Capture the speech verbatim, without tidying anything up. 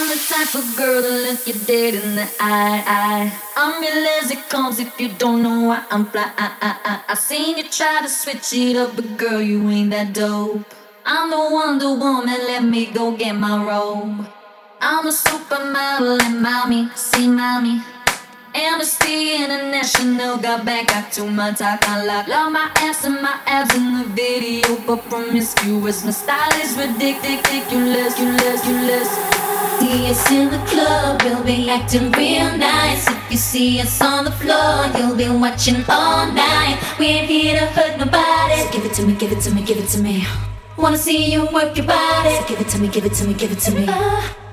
I'm the type of girl to look you dead in the eye. eye. I'm real as it comes if you don't know why I'm fly. I, I, I, I seen you try to switch it up, but girl, you ain't that dope. I'm the Wonder Woman, let me go get my robe. I'm a supermodel and mommy, see mommy. Amnesty International got back, got to my talk. I love, love my ass and my abs in the video, but promiscuous. My style is ridiculous, ridiculous, ridiculous. See us in the club, we'll be acting real nice. If you see us on the floor, you'll be watching all night. We ain't here to hurt nobody, so give it to me, give it to me, give it to me. Wanna see you work your body, so give it to me, give it to me, give it to me. Uh,